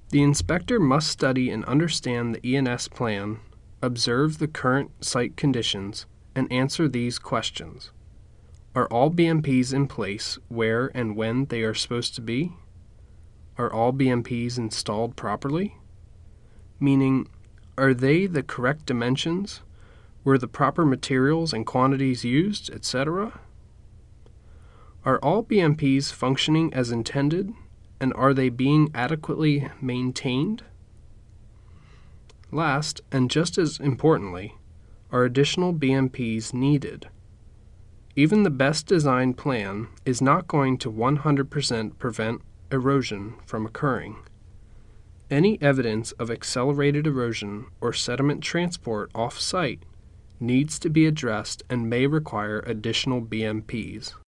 The inspector must study and understand the E&S plan, observe the current site conditions, and answer these questions. Are all BMPs in place where and when they are supposed to be? Are all BMPs installed properly? Meaning, are they the correct dimensions? Were the proper materials and quantities used, etc.? Are all BMPs functioning as intended, and are they being adequately maintained? Last, and just as importantly, are additional BMPs needed? Even the best designed plan is not going to 100% prevent erosion from occurring. Any evidence of accelerated erosion or sediment transport off-site needs to be addressed and may require additional BMPs.